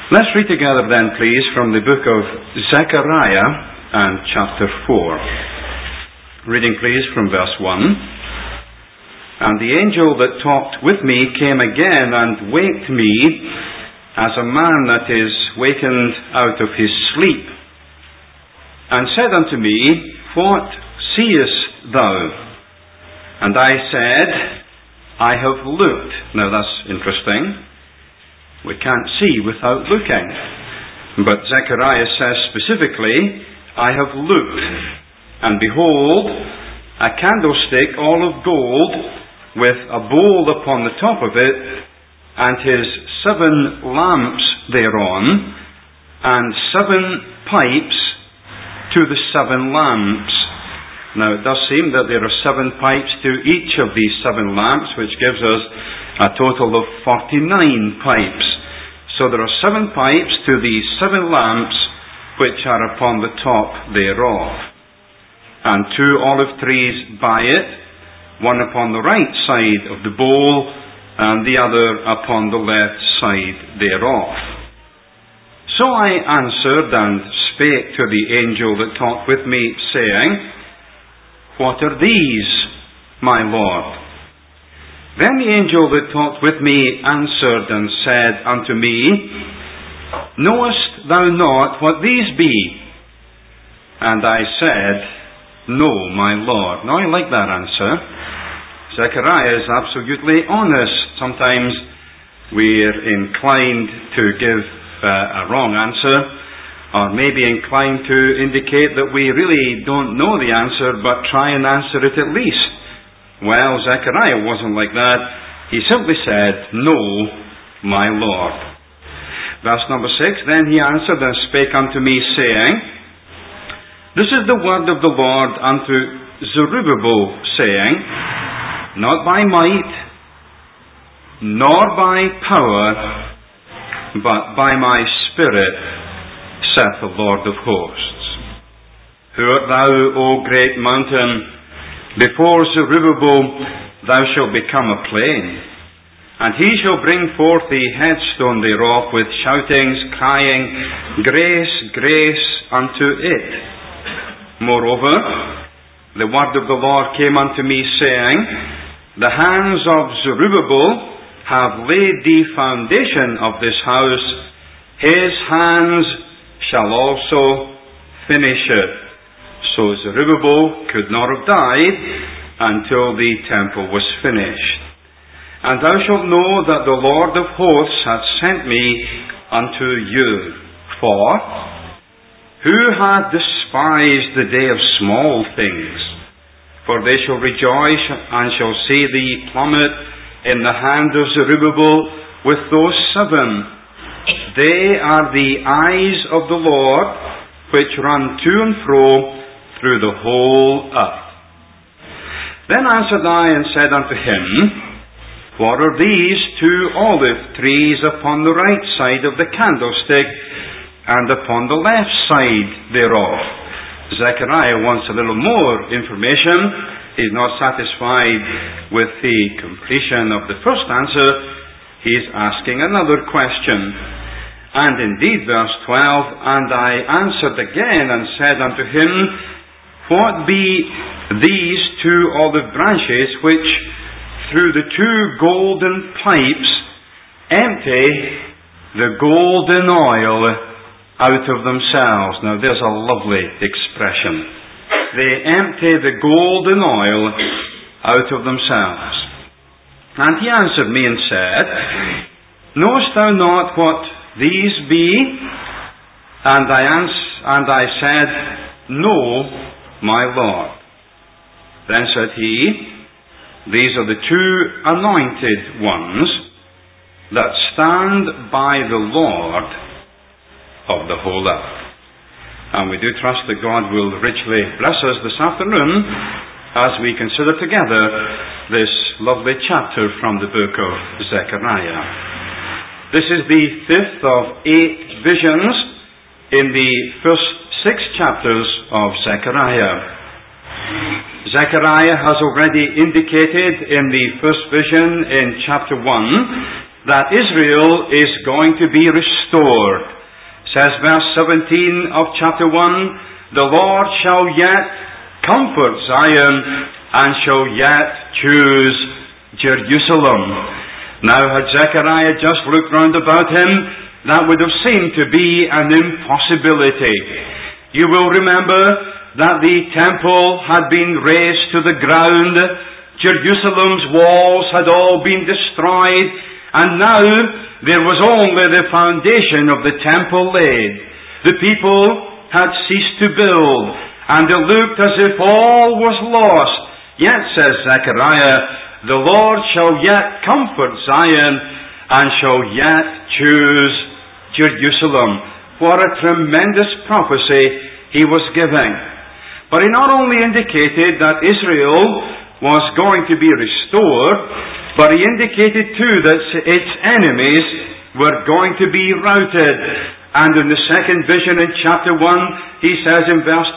Let's read together then, please, from the book of Zechariah and chapter 4. Reading, please, from verse 1. And the angel that talked with me came again and waked me as a man that is wakened out of his sleep, and said unto me, What seest thou? And I said, I have looked. Now that's interesting. We can't see without looking. But Zechariah says specifically, I have looked, and behold, a candlestick all of gold, with a bowl upon the top of it, and his 7 lamps thereon, and 7 pipes to the 7 lamps. Now it does seem that there are 7 pipes to each of these 7 lamps, which gives us a total of 49 pipes. So there are 7 pipes to these 7 lamps, which are upon the top thereof, and 2 olive trees by it, one upon the right side of the bowl, and the other upon the left side thereof. So I answered and spake to the angel that talked with me, saying, What are these, my Lord? Then the angel that talked with me answered and said unto me, Knowest thou not what these be? And I said, No, my Lord. Now I like that answer. Zechariah is absolutely honest. Sometimes we're inclined to give a wrong answer, or maybe inclined to indicate that we really don't know the answer, but try and answer it at least. Well, Zechariah wasn't like that. He simply said, No, my Lord. Verse number 6, Then he answered and spake unto me, saying, This is the word of the Lord unto Zerubbabel, saying, Not by might, nor by power, but by my Spirit, saith the Lord of hosts. Who art thou, O great mountain? Before Zerubbabel thou shalt become a plain, and he shall bring forth the headstone thereof with shoutings, crying, Grace, grace unto it. Moreover, the word of the Lord came unto me, saying, The hands of Zerubbabel have laid the foundation of this house, his hands shall also finish it. So Zerubbabel could not have died until the temple was finished. And thou shalt know that the Lord of hosts hath sent me unto you. For who hath despised the day of small things? For they shall rejoice and shall see thee plummet in the hand of Zerubbabel with those 7. They are the eyes of the Lord, which run to and fro through the whole earth. Then answered I and said unto him, What are these 2 olive trees upon the right side of the candlestick, and upon the left side thereof? Zechariah wants a little more information. He's not satisfied with the completion of the first answer. He's asking another question. And indeed, verse 12, And I answered again and said unto him, What be these 2 olive branches which through the 2 golden pipes empty the golden oil out of themselves? Now there's a lovely expression. They empty the golden oil out of themselves. And he answered me and said, Knowest thou not what these be? And I said, No, my Lord. Then said he, These are the 2 anointed ones that stand by the Lord of the whole earth. And we do trust that God will richly bless us this afternoon as we consider together this lovely chapter from the book of Zechariah. This is the 5th of 8 visions in the first 6 chapters of Zechariah. Zechariah has already indicated in the first vision in chapter 1 that Israel is going to be restored. Says verse 17 of chapter 1, the Lord shall yet comfort Zion and shall yet choose Jerusalem. Now had Zechariah just looked round about him, that would have seemed to be an impossibility. You will remember that the temple had been razed to the ground, Jerusalem's walls had all been destroyed, and now there was only the foundation of the temple laid. The people had ceased to build, and it looked as if all was lost. Yet, says Zechariah, the Lord shall yet comfort Zion, and shall yet choose Jerusalem. What a tremendous prophecy he was giving. But he not only indicated that Israel was going to be restored, but he indicated too that its enemies were going to be routed. And in the second vision in chapter 1, he says in verse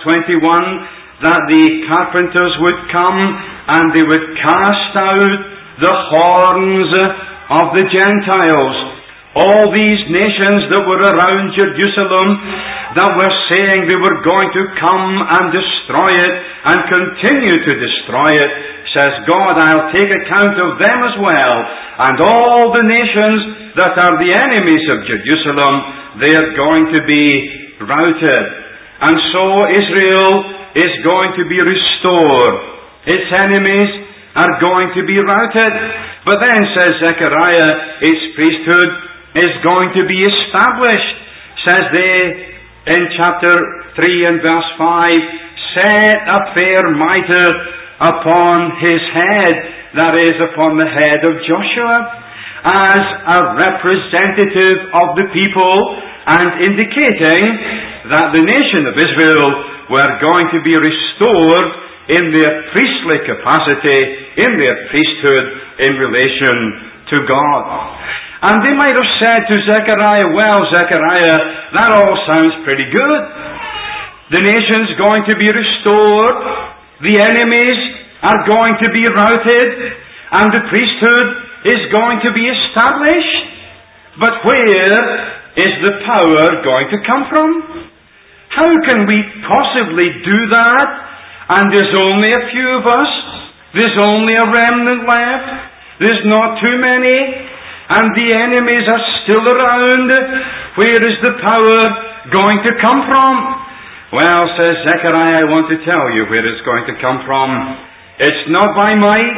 21 that the carpenters would come and they would cast out the horns of the Gentiles. All these nations that were around Jerusalem that were saying they were going to come and destroy it and continue to destroy it, says God, I'll take account of them as well. And all the nations that are the enemies of Jerusalem, they are going to be routed. And so Israel is going to be restored. Its enemies are going to be routed. But then, says Zechariah, its priesthood is going to be established. Says they in chapter 3 and verse 5, set a fair mitre upon his head, that is, upon the head of Joshua, as a representative of the people, and indicating that the nation of Israel were going to be restored in their priestly capacity, in their priesthood, in relation to God. And they might have said to Zechariah, well, Zechariah, that all sounds pretty good. The nation's going to be restored, the enemies are going to be routed, and the priesthood is going to be established. But where is the power going to come from? How can we possibly do that? And there's only a few of us. There's only a remnant left. There's not too many. And the enemies are still around. Where is the power going to come from? Well, says Zechariah, I want to tell you where it's going to come from. It's not by might,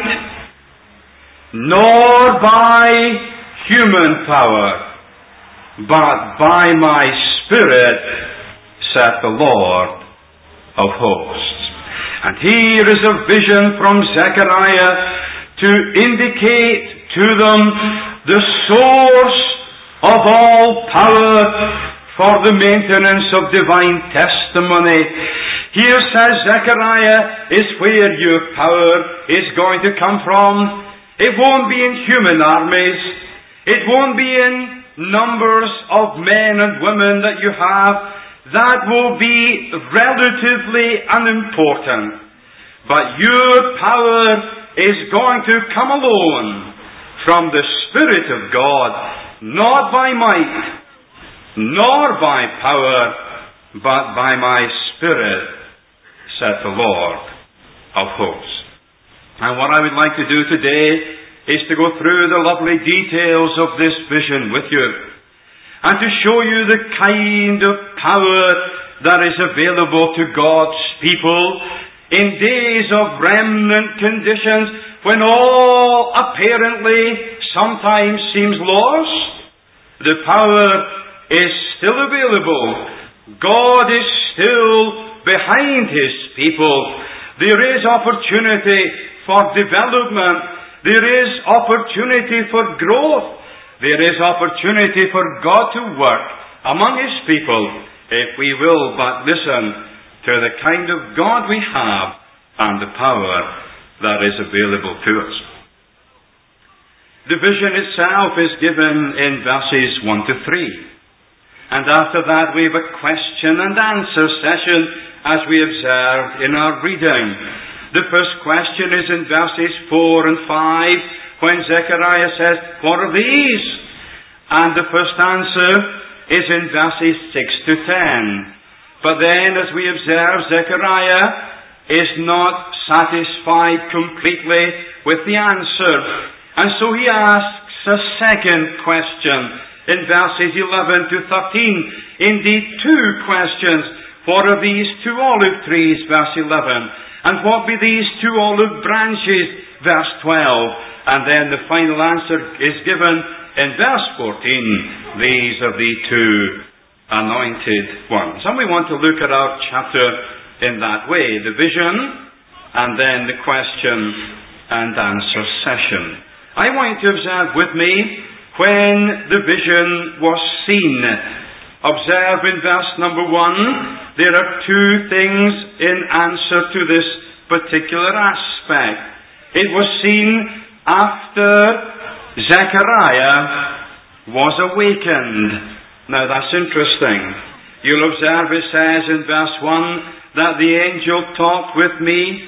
nor by human power, but by my Spirit, saith the Lord of hosts. And here is a vision from Zechariah to indicate to them the source of all power for the maintenance of divine testimony. Here, says Zechariah, is where your power is going to come from. It won't be in human armies. It won't be in numbers of men and women that you have. That will be relatively unimportant. But your power is going to come alone from the Spirit of God, not by might, nor by power, but by my Spirit, saith the Lord of hosts. And what I would like to do today is to go through the lovely details of this vision with you, and to show you the kind of power that is available to God's people in days of remnant conditions, when all apparently sometimes seems lost. The power is still available. God is still behind His people. There is opportunity for development. There is opportunity for growth. There is opportunity for God to work among His people if we will but listen to the kind of God we have and the power that is available to us. The vision itself is given in verses 1 to 3. And after that we have a question and answer session as we observed in our reading. The first question is in verses 4 and 5. when Zechariah says, "What are these?" And the first answer is in verses 6 to 10. But then, as we observe, Zechariah is not satisfied completely with the answer. And so he asks a second question in verses 11 to 13. Indeed, two questions. What are these two olive trees? Verse 11. And what be these two olive branches? Verse 12. And then the final answer is given in verse 14. These are the two anointed ones. And we want to look at our chapter in that way. The vision and then the question and answer session. I want you to observe with me when the vision was seen. Observe in verse number 1, there are two things in answer to this particular aspect. It was seen after Zechariah was awakened. Now that's interesting. You'll observe it says in verse 1 that the angel that talked with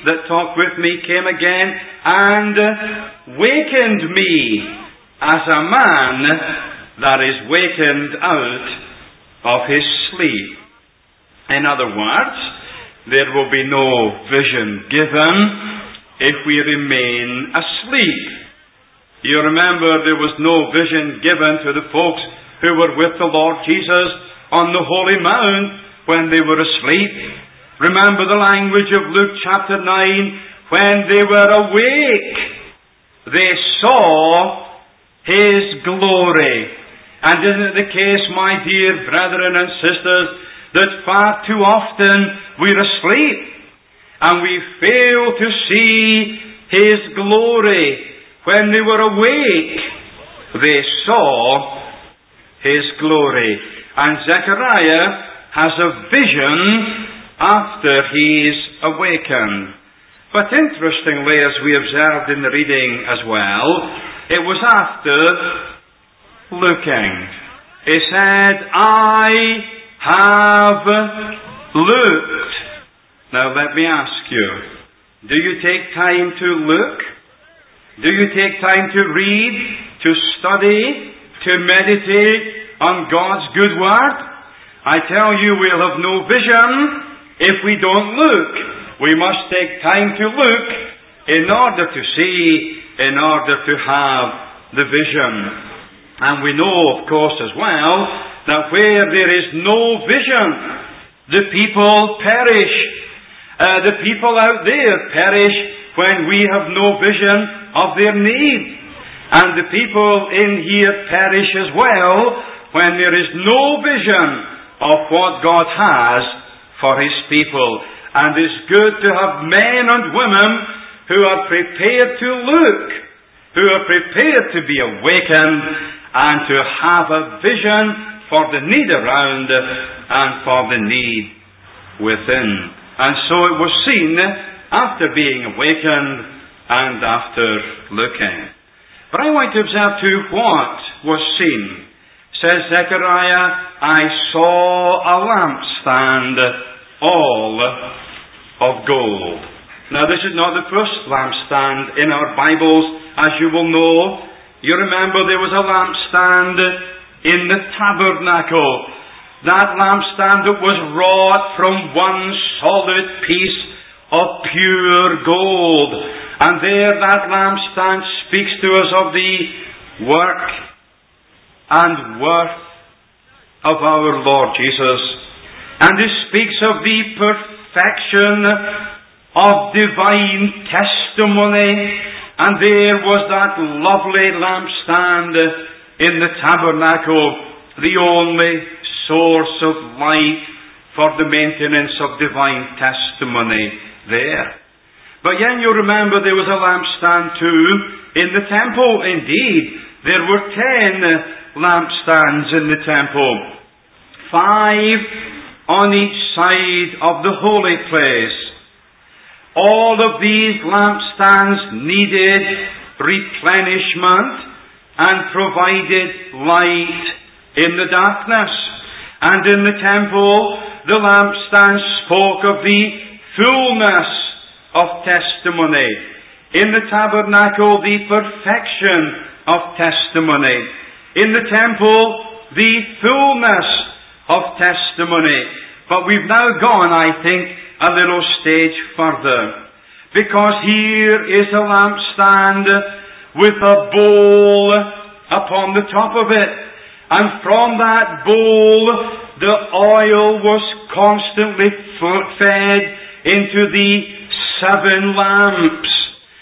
me came again and wakened me as a man that is wakened out of his sleep. In other words, there will be no vision given if we remain asleep. You remember there was no vision given to the folks who were with the Lord Jesus on the Holy Mount when they were asleep. Remember the language of Luke chapter 9, when they were awake, they saw His glory. And isn't it the case, my dear brethren and sisters, that far too often we're asleep and we fail to see His glory. When they were awake, they saw His glory. And Zechariah has a vision after he's awakened. But interestingly, as we observed in the reading as well, it was after looking. He said, "I have looked." Now let me ask you, do you take time to look? Do you take time to read, to study, to meditate on God's good word? I tell you, we'll have no vision if we don't look. We must take time to look in order to see, in order to have the vision. And we know, of course, as well, that where there is no vision, the people perish. The people out there perish when we have no vision of their need. And the people in here perish as well when there is no vision of what God has for His people. And it's good to have men and women who are prepared to look, who are prepared to be awakened and to have a vision for the need around and for the need within. And so it was seen after being awakened and after looking. But I want to observe too what was seen. Says Zechariah, "I saw a lampstand all of gold." Now this is not the first lampstand in our Bibles, as you will know. You remember there was a lampstand in the tabernacle. That lampstand that was wrought from one solid piece of pure gold. And there that lampstand speaks to us of the work and worth of our Lord Jesus. And it speaks of the perfection of divine testimony. And there was that lovely lampstand in the tabernacle, the only source of light for the maintenance of divine testimony there. But then you remember there was a lampstand too in the temple. Indeed, there were 10 lampstands in the temple. 5 on each side of the holy place. All of these lampstands needed replenishment and provided light in the darkness. And in the temple, the lampstands spoke of the fullness of testimony. In the tabernacle, the perfection of testimony. In the temple, the fullness of testimony. But we've now gone, I think, a little stage further. Because here is a lampstand with a bowl upon the top of it. And from that bowl, the oil was constantly fed into the 7 lamps.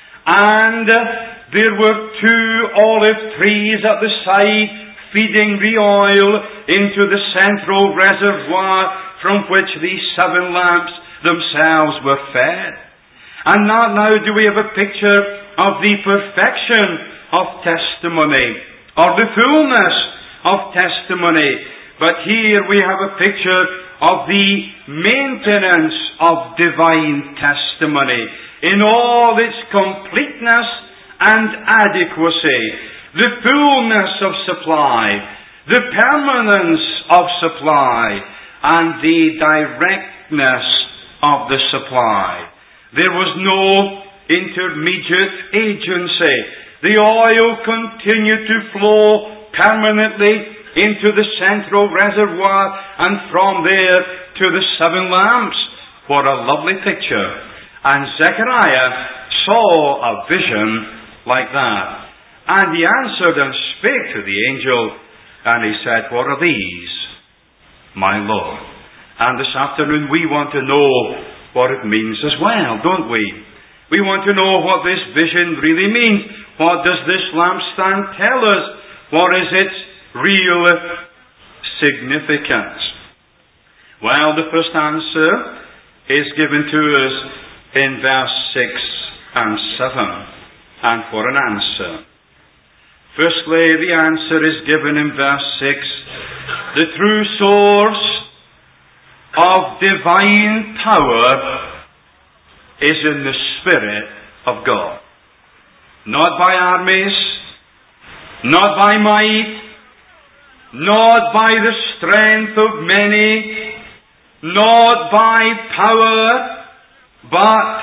And there were 2 olive trees at the side feeding the oil into the central reservoir from which these 7 lamps themselves were fed. And now do we have a picture of the perfection of testimony, or the fullness of testimony. But here we have a picture of the maintenance of divine testimony in all its completeness and adequacy, the fullness of supply, the permanence of supply, and the directness of the supply. There was no intermediate agency. The oil continued to flow permanently into the central reservoir and from there to the 7 lamps. What a lovely picture. And Zechariah saw a vision like that. And he answered and spake to the angel, and he said, "What are these, my Lord?" And this afternoon we want to know what it means as well, don't we? We want to know what this vision really means. What does this lampstand tell us? What is its real significance? Well, the first answer is given to us in verse 6 and 7. And for an answer. Firstly, the answer is given in verse 6. The true source of divine power is in the Spirit of God. Not by armies, not by might, not by the strength of many, not by power, but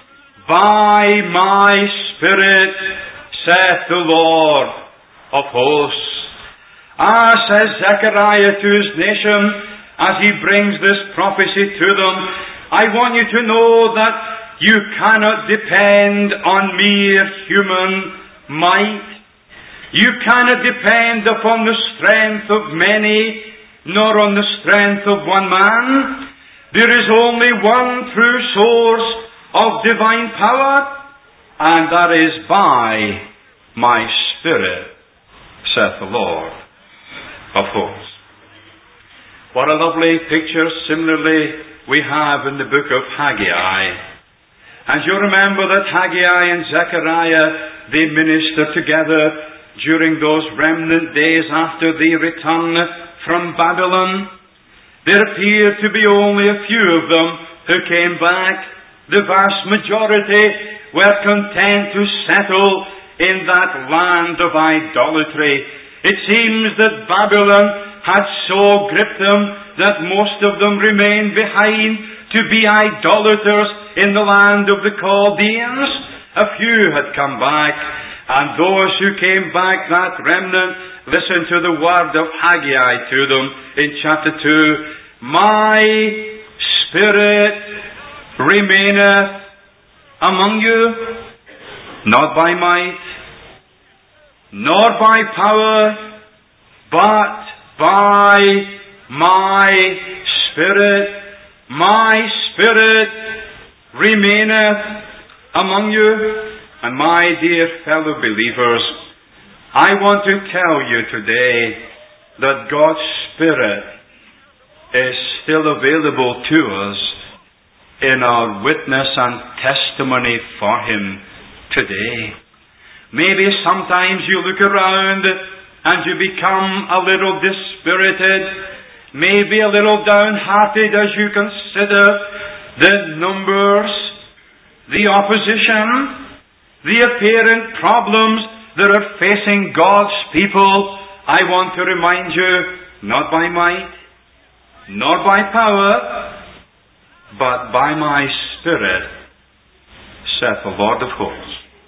by my Spirit, saith the Lord of hosts. Says Zechariah to his nation, as he brings this prophecy to them, I want you to know that you cannot depend on mere human might. You cannot depend upon the strength of many, nor on the strength of one man. There is only one true source of divine power, and that is by my Spirit, saith the Lord of hosts. What a lovely picture, similarly, we have in the book of Haggai. And you remember that Haggai and Zechariah, they ministered together during those remnant days after the return from Babylon. There appeared to be only a few of them who came back. The vast majority were content to settle in that land of idolatry. It seems that Babylon had so gripped them that most of them remained behind to be idolaters in the land of the Chaldeans. A few had come back, and those who came back, that remnant, listened to the word of Haggai to them in chapter 2. My Spirit remaineth among you, not by might, nor by power, but by my Spirit. My Spirit remaineth among you. And my dear fellow believers, I want to tell you today that God's Spirit is still available to us in our witness and testimony for Him today. Maybe sometimes you look around and you become a little dispirited, maybe a little downhearted as you consider the numbers, the opposition, the apparent problems that are facing God's people. I want to remind you, not by might, nor by power, but by my Spirit, saith the Lord of hosts.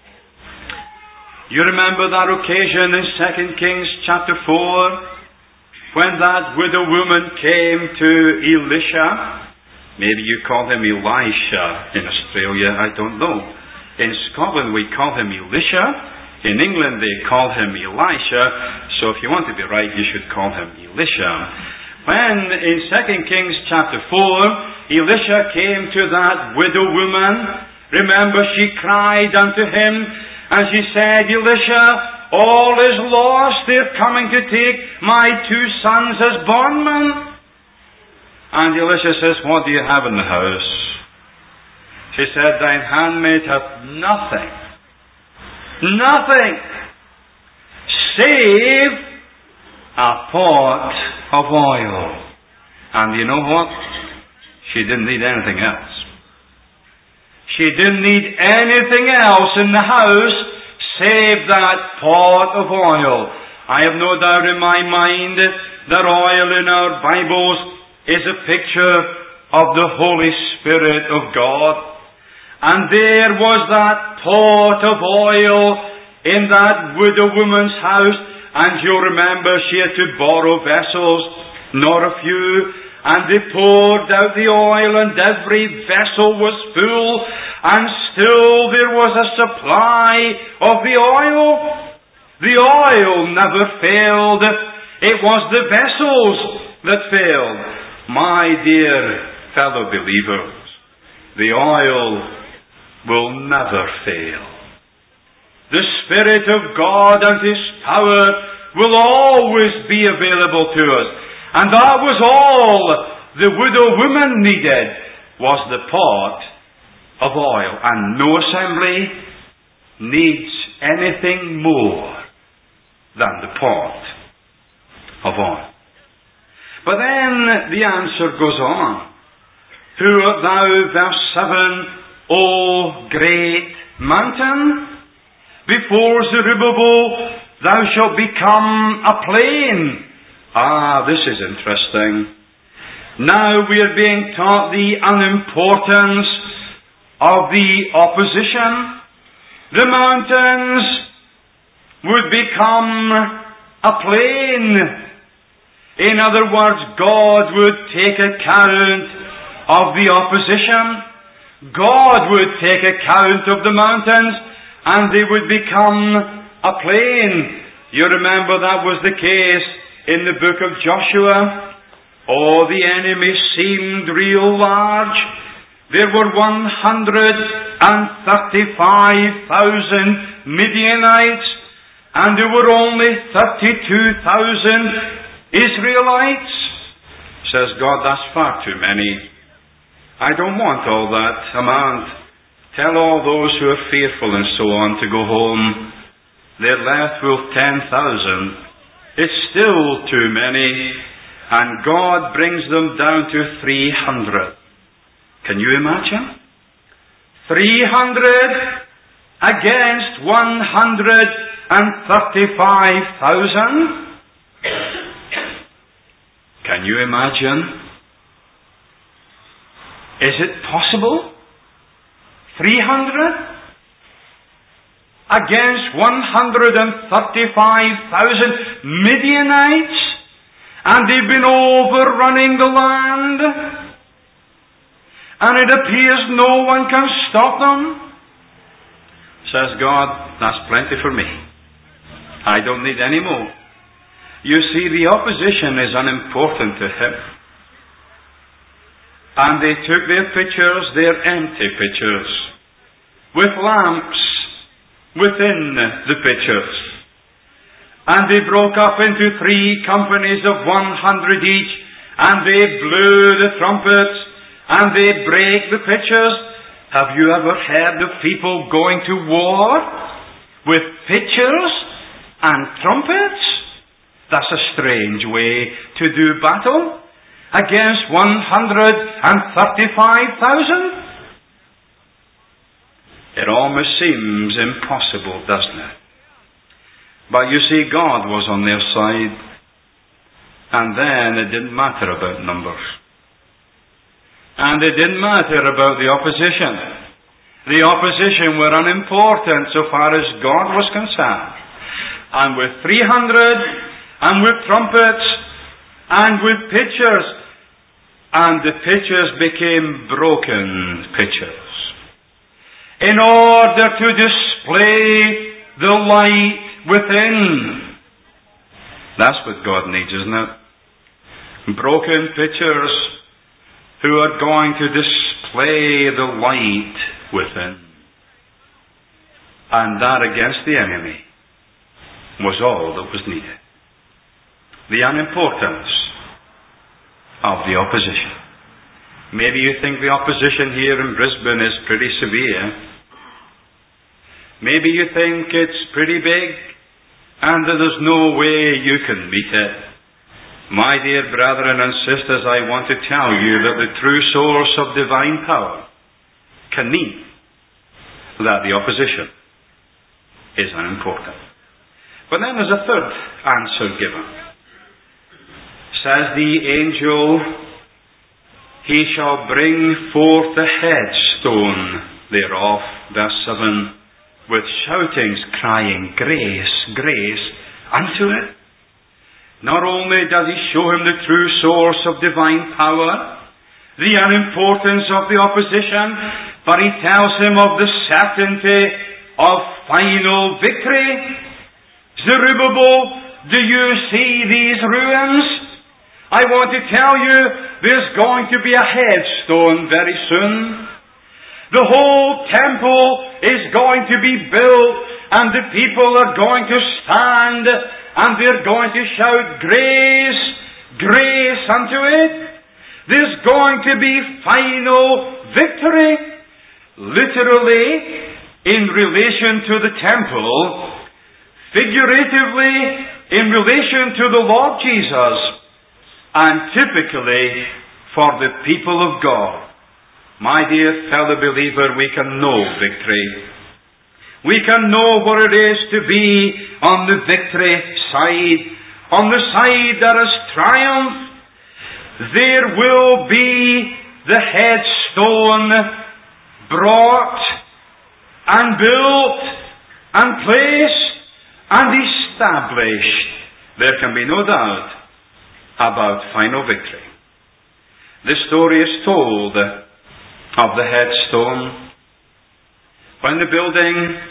You remember that occasion in 2 Kings chapter 4, when that widow woman came to Elisha. Maybe you call him Elisha in Australia, I don't know. In Scotland we call him Elisha. In England they call him Elisha. So if you want to be right, you should call him Elisha. When in 2 Kings chapter 4, Elisha came to that widow woman, remember she cried unto him, and she said, Elisha, all is lost. They're coming to take my 2 sons as bondmen. And Elisha says, what do you have in the house? She said, thine handmaid hath nothing, save a pot of oil. And you know what? She didn't need anything else. She didn't need anything else in the house save that pot of oil. I have no doubt in my mind that oil in our Bibles is a picture of the Holy Spirit of God. And there was that pot of oil in that widow woman's house. And you'll remember she had to borrow vessels, not a few. And they poured out the oil, and every vessel was full, and still there was a supply of the oil. The oil never failed. It was the vessels that failed. My dear fellow believers, the oil will never fail. The Spirit of God and His power will always be available to us. And that was all the widow woman needed, was the pot of oil. And no assembly needs anything more than the pot of oil. But then the answer goes on. Who art thou, verse 7, O great mountain? Before Zerubbabel thou shalt become a plain. This is interesting. Now we are being taught the unimportance of the opposition. The mountains would become a plain. In other words, God would take account of the opposition. God would take account of the mountains, and they would become a plain. You remember that was the case in the book of Joshua. The enemy seemed real large. There were 135,000 Midianites, and there were only 32,000 Israelites. Says God, that's far too many. I don't want all that amount. Tell all those who are fearful and so on to go home. They're left with 10,000. It's still too many. And God brings them down to 300. Can you imagine? 300 against 135,000. Can you imagine? Is it possible? 300 against 135,000 Midianites, and they've been overrunning the land, and it appears no one can stop them. Says God, that's plenty for me. I don't need any more. You see, the opposition is unimportant to Him. And they took their pitchers, their empty pitchers, with lamps within the pitchers. And they broke up into 3 companies of 100 each, and they blew the trumpets, and they brake the pitchers. Have you ever heard of people going to war with pitchers and trumpets? That's a strange way to do battle against 135,000. It almost seems impossible, doesn't it? But you see, God was on their side. And then it didn't matter about numbers. And it didn't matter about the opposition. The opposition were unimportant so far as God was concerned. And with 300, and with trumpets, and with pitchers, and the pitchers became broken pitchers, in order to display the light within. That's what God needs, isn't it? Broken pitchers who are going to display the light within. And that against the enemy was all that was needed. The unimportance of the opposition. Maybe you think the opposition here in Brisbane is pretty severe. Maybe you think it's pretty big and that there's no way you can meet it. My dear brethren and sisters, I want to tell you that the true source of divine power can mean that the opposition is unimportant. But then there's a third answer given. Says the angel, he shall bring forth the headstone thereof, verse 7, with shoutings, crying, grace, grace unto it. Not only does he show him the true source of divine power, the unimportance of the opposition, but he tells him of the certainty of final victory. Zerubbabel, do you see these ruins? I want to tell you, there's going to be a headstone very soon. The whole temple is going to be built, and the people are going to stand, and they're going to shout, grace, grace unto it. There's going to be final victory. Literally, in relation to the temple, figuratively, in relation to the Lord Jesus, and typically for the people of God. My dear fellow believer, we can know victory. We can know what it is to be on the victory side, on the side that is triumph. There will be the headstone brought and built and placed and established. There can be no doubt about final victory. The story is told of the headstone. When the building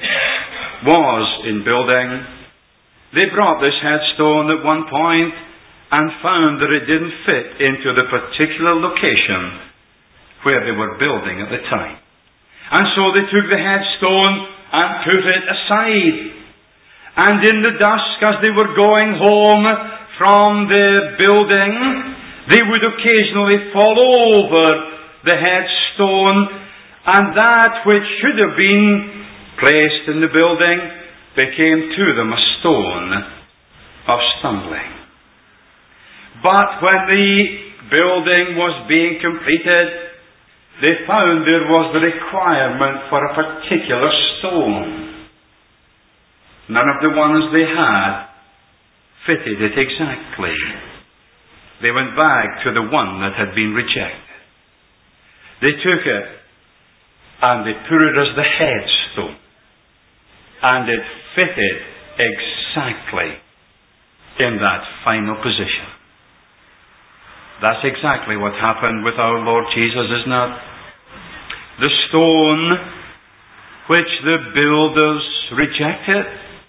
was in building, they brought this headstone at one point and found that it didn't fit into the particular location where they were building at the time. And so they took the headstone and put it aside. And in the dusk, as they were going home from the building, they would occasionally fall over the headstone, and that which should have been placed in the building became to them a stone of stumbling. But when the building was being completed, they found there was the requirement for a particular stone. None of the ones they had fitted it exactly. They went back to the one that had been rejected. They took it and they put it as the headstone, and it fitted exactly in that final position. That's exactly what happened with our Lord Jesus, isn't it? The stone which the builders rejected,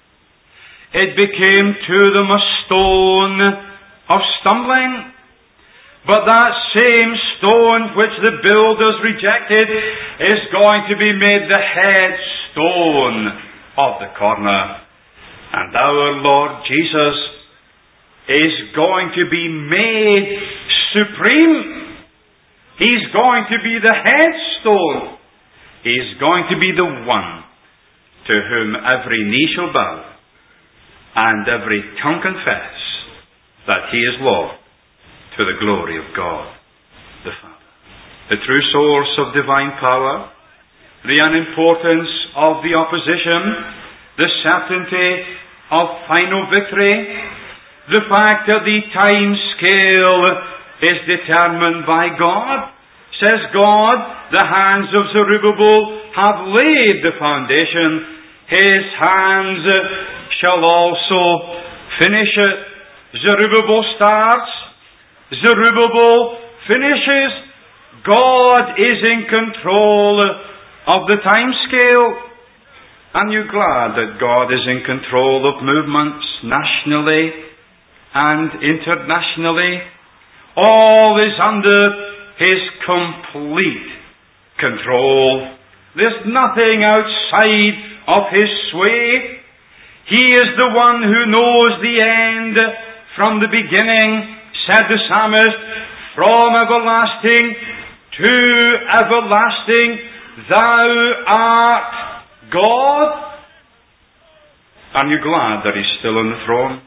it became to them a stone of stumbling. But that same stone which the builders rejected is going to be made the headstone of the corner. And our Lord Jesus is going to be made supreme. He's going to be the headstone. He's going to be the one to whom every knee shall bow and every tongue confess that He is Lord, to the glory of God the Father. The true source of divine power, the unimportance of the opposition, the certainty of final victory, the fact that the time scale is determined by God, says God, the hands of Zerubbabel have laid the foundation. His hands shall also finish it. Zerubbabel starts. Zerubbabel finishes. God is in control of the time scale. And you're glad that God is in control of movements nationally and internationally. All is under His complete control. There's nothing outside of His sway. He is the one who knows the end from the beginning, said the psalmist, from everlasting to everlasting, Thou art God. And you're glad that He's still on the throne.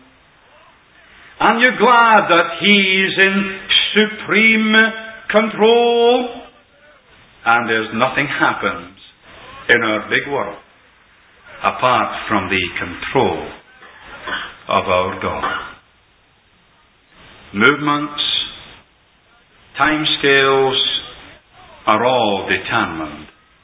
And you're glad that He's in supreme control. And there's nothing happens in our big world apart from the control of our God. Movements, timescales are all determined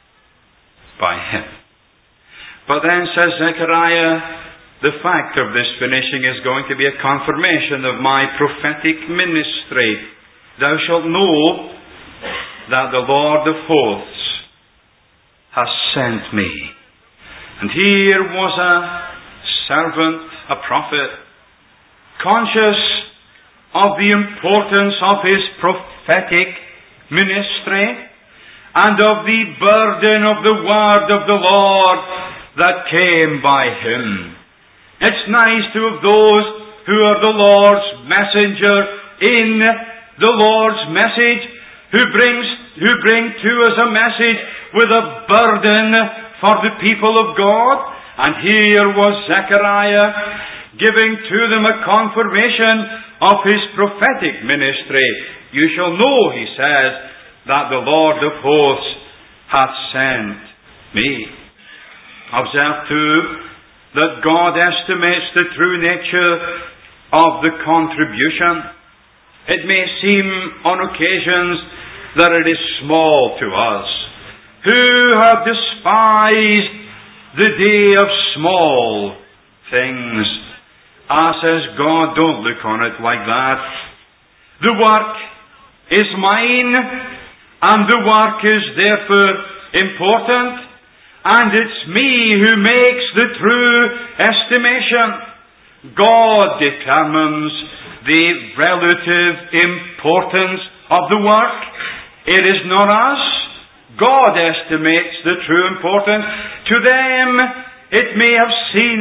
by Him. But then, says Zechariah, the fact of this finishing is going to be a confirmation of my prophetic ministry. Thou shalt know that the Lord of hosts has sent me. And here was a servant, a prophet, conscious of the importance of his prophetic ministry and of the burden of the word of the Lord that came by him. It's nice to have those who are the Lord's messenger in the Lord's message, who bring to us a message with a burden for the people of God. And here was Zechariah giving to them a confirmation of his prophetic ministry. You shall know, he says, that the Lord of hosts hath sent me. Observe too that God estimates the true nature of the contribution. It may seem on occasions that it is small to us, who have despised the day of small things. Says God, don't look on it like that. The work is mine, and the work is therefore important, and it's me who makes the true estimation. God determines the relative importance of the work. It is not us. God estimates the true importance. To them, it may have seemed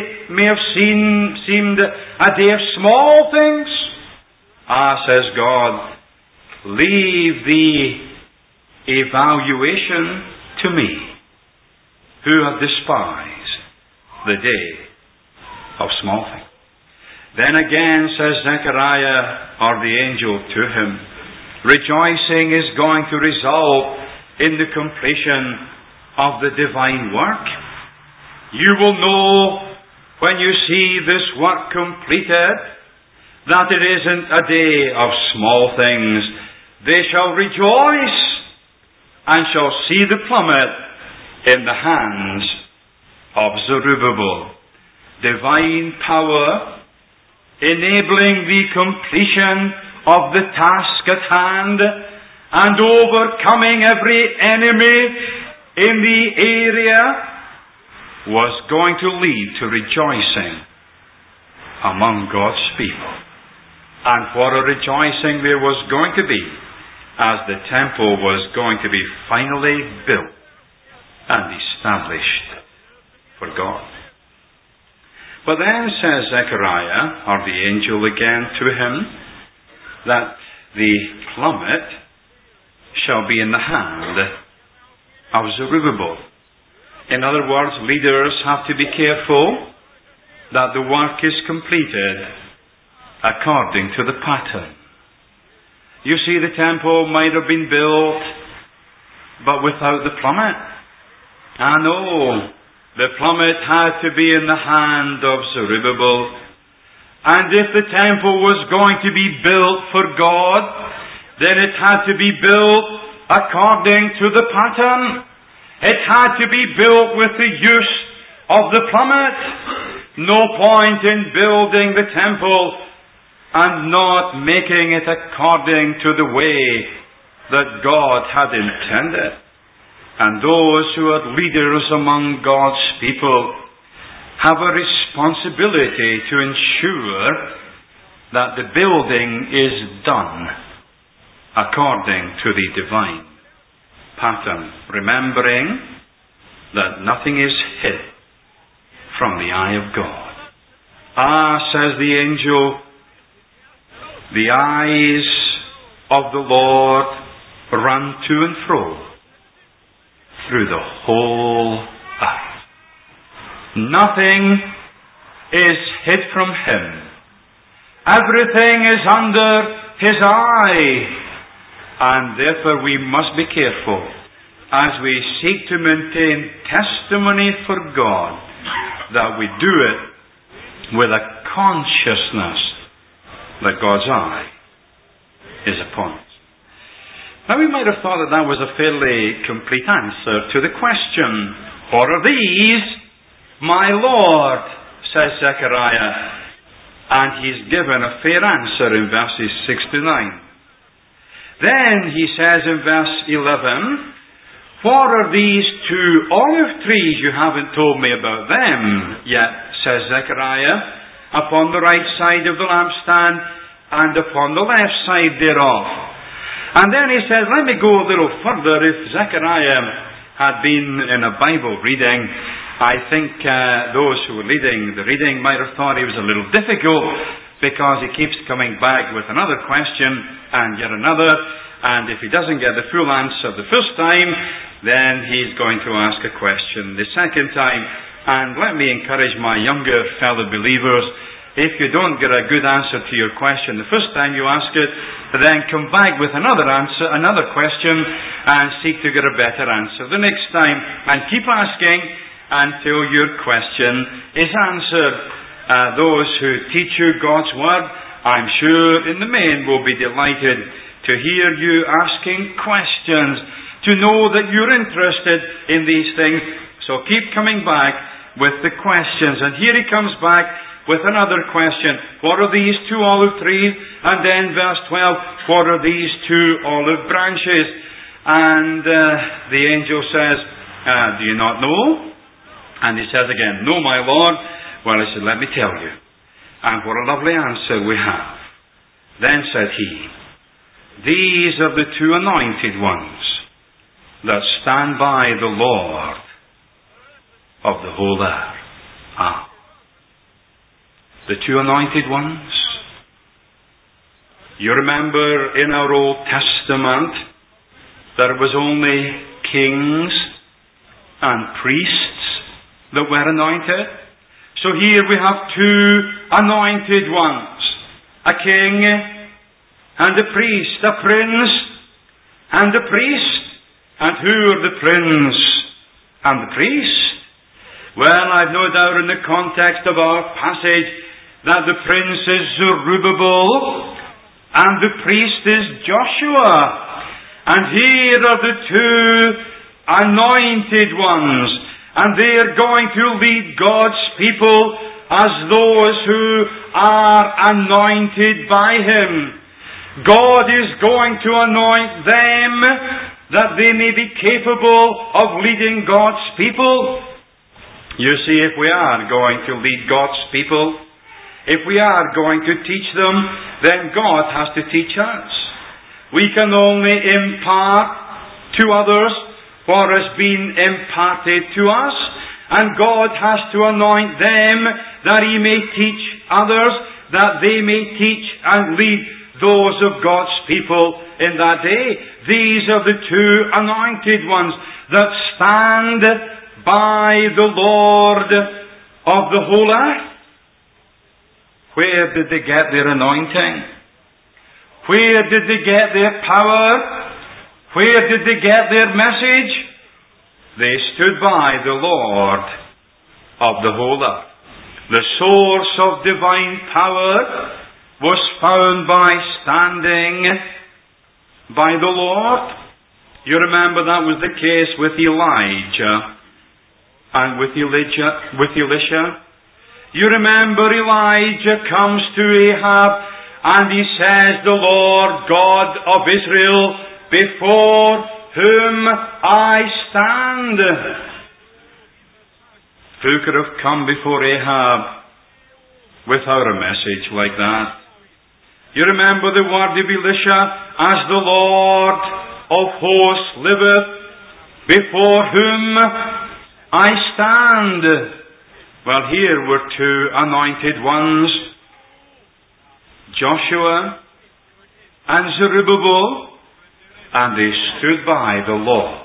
a day of small things. Says God, leave the evaluation to me, who have despised the day of small things. Then again, says Zechariah, or the angel to him, rejoicing is going to result in the completion of the divine work. You will know when you see this work completed that it isn't a day of small things. They shall rejoice and shall see the plummet in the hands of Zerubbabel. Divine power enabling the completion of the task at hand and overcoming every enemy in the area was going to lead to rejoicing among God's people. And what a rejoicing there was going to be as the temple was going to be finally built and established for God. But then says Zechariah, or the angel again to him, that the plummet shall be in the hand of Zerubbabel. In other words, leaders have to be careful that the work is completed according to the pattern. You see, the temple might have been built, but without the plummet. No, the plummet had to be in the hand of Zerubbabel. And if the temple was going to be built for God, then it had to be built according to the pattern. It had to be built with the use of the plummet. No point in building the temple and not making it according to the way that God had intended. And those who are leaders among God's people have a responsibility to ensure that the building is done according to the divine pattern, remembering that nothing is hid from the eye of God. Says the angel, the eyes of the Lord run to and fro through the whole earth. Nothing is hid from Him. Everything is under His eye. And therefore we must be careful as we seek to maintain testimony for God that we do it with a consciousness that God's eye is upon us. Now we might have thought that that was a fairly complete answer to the question, what are these, my Lord, says Zechariah. And he's given a fair answer in verses 6 to 9. Then he says in verse 11, what are these two olive trees? You haven't told me about them yet, says Zechariah, upon the right side of the lampstand and upon the left side thereof. And then he says, let me go a little further. If Zechariah had been in a Bible reading, I think those who were leading the reading might have thought he was a little difficult, because he keeps coming back with another question and yet another, and if he doesn't get the full answer the first time, then he's going to ask a question the second time. And let me encourage my younger fellow believers, if you don't get a good answer to your question the first time you ask it, then come back with another answer, another question, and seek to get a better answer the next time, and keep asking until your question is answered. Those who teach you God's Word, I'm sure in the main will be delighted to hear you asking questions, to know that you're interested in these things. So keep coming back with the questions. And here he comes back with another question. What are these two olive trees? And then verse 12, what are these two olive branches? And the angel says, do you not know? And he says again, no, my Lord. Well, he said, let me tell you. And what a lovely answer we have. Then said he, these are the two anointed ones that stand by the Lord of the whole earth. The two anointed ones. You remember in our Old Testament, there was only kings and priests that were anointed. So here we have two anointed ones. A king and a priest. A prince and a priest. And who are the prince and the priest? Well, I've no doubt in the context of our passage that the prince is Zerubbabel and the priest is Joshua. And here are the two anointed ones. And they are going to lead God's people as those who are anointed by Him. God is going to anoint them that they may be capable of leading God's people. You see, if we are going to lead God's people, if we are going to teach them, then God has to teach us. We can only impart to others what has been imparted to us, and God has to anoint them that He may teach others, that they may teach and lead those of God's people in that day. These are the two anointed ones that stand by the Lord of the whole earth. Where did they get their anointing? Where did they get their power? Where did they get their message? They stood by the Lord of the whole earth. The source of divine power was found by standing by the Lord. You remember that was the case with Elijah and with Elisha. You remember Elijah comes to Ahab and he says, "The Lord God of Israel, before whom I stand." Who could have come before Ahab without a message like that? You remember the word of Elisha, "As the Lord of hosts liveth, before whom I stand." Well, here were two anointed ones, Joshua and Zerubbabel, and they stood by the Lord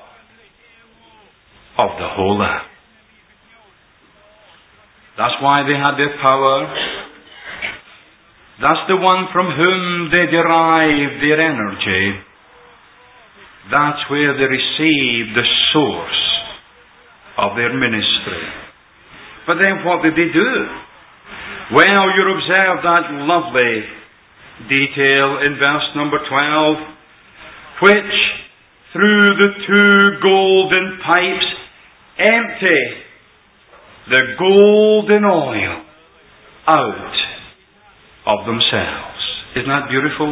of the whole earth. That's why they had their power. That's the one from whom they derived their energy. That's where they received the source of their ministry. But then what did they do? Well, you observe that lovely detail in verse number 12, which through the two golden pipes empty the golden oil out of themselves. Isn't that beautiful?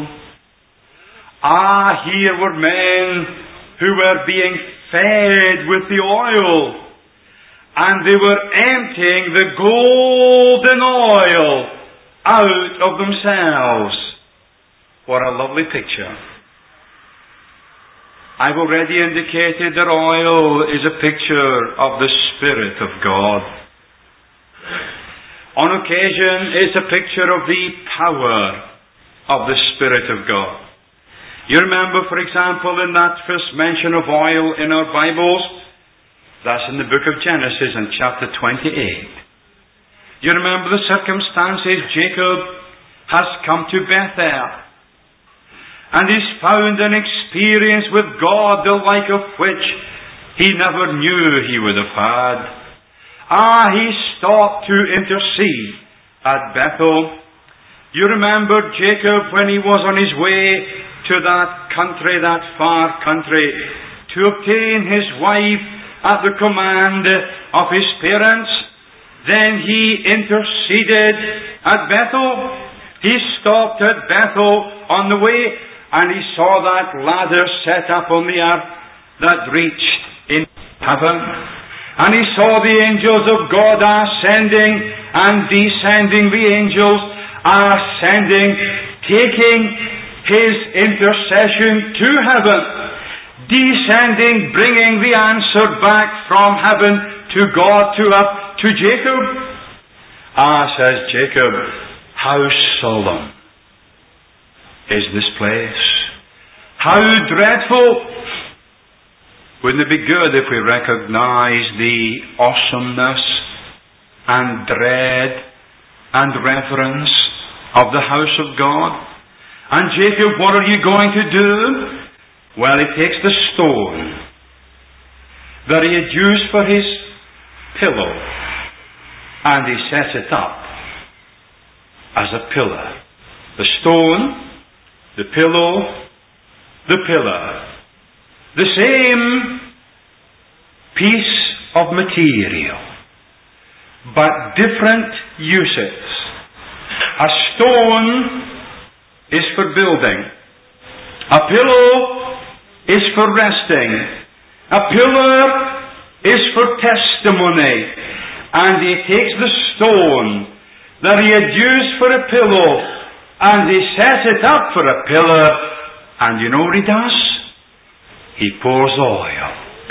Here were men who were being fed with the oil, and they were emptying the golden oil out of themselves. What a lovely picture. I've already indicated that oil is a picture of the Spirit of God. On occasion, it's a picture of the power of the Spirit of God. You remember, for example, in that first mention of oil in our Bibles, that's in the book of Genesis in chapter 28. You remember the circumstances. Jacob has come to Bethel, and he's found an experience with God the like of which he never knew he would have had. He stopped to intercede at Bethel. You remember Jacob when he was on his way to that country, that far country, to obtain his wife at the command of his parents. Then he interceded at Bethel. He stopped at Bethel on the way, and he saw that ladder set up on the earth that reached in heaven. And he saw the angels of God ascending and descending. The angels ascending, taking his intercession to heaven, descending, bringing the answer back from heaven to God, up to Jacob. Says Jacob, "How solemn is this place? How dreadful! Wouldn't it be good if we recognize the awesomeness and dread and reverence of the house of God?" And Jacob, what are you going to do? Well, he takes the stone that he had used for his pillow, and he sets it up as a pillar. The stone, the pillow, the pillar. The same piece of material, but different uses. A stone is for building. A pillow is for resting. A pillar is for testimony. And he takes the stone that he had used for a pillow, and he sets it up for a pillar. And you know what he does? He pours oil.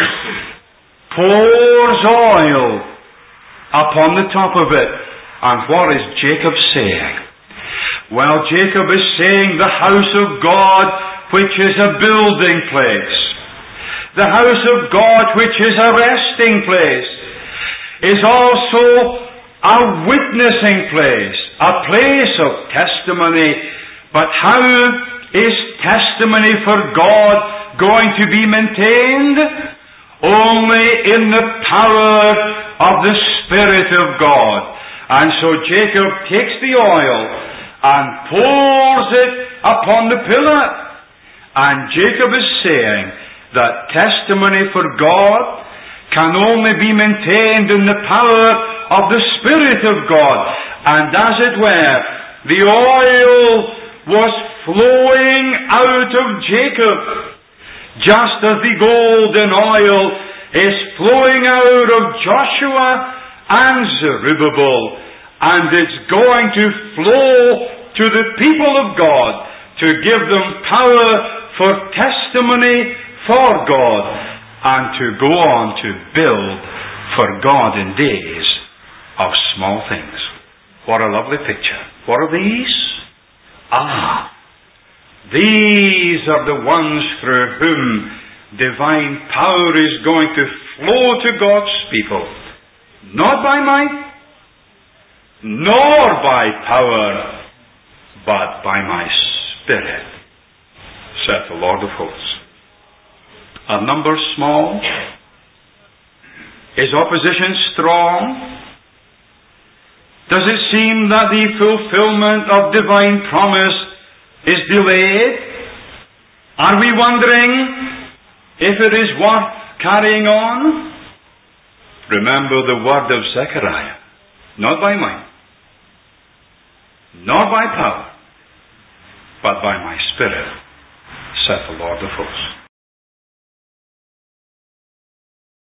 Pours oil upon the top of it. And what is Jacob saying? Well, Jacob is saying the house of God, which is a building place, the house of God, which is a resting place, is also a witnessing place, a place of testimony. But how is testimony for God going to be maintained? Only in the power of the Spirit of God. And so Jacob takes the oil and pours it upon the pillar. And Jacob is saying, that testimony for God can only be maintained in the power of the Spirit of God. And as it were, the oil was flowing out of Jacob, just as the golden oil is flowing out of Joshua and Zerubbabel, and it's going to flow to the people of God to give them power for testimony for God, and to go on to build for God in days of small things. What a lovely picture. What are these? These are the ones through whom divine power is going to flow to God's people. Not by might, nor by power, but by my Spirit, saith the Lord of hosts. Are numbers small? Is opposition strong? Does it seem that the fulfillment of divine promise is delayed? Are we wondering if it is worth carrying on? Remember the word of Zechariah. Not by might, nor by power, but by my Spirit, saith the Lord of hosts.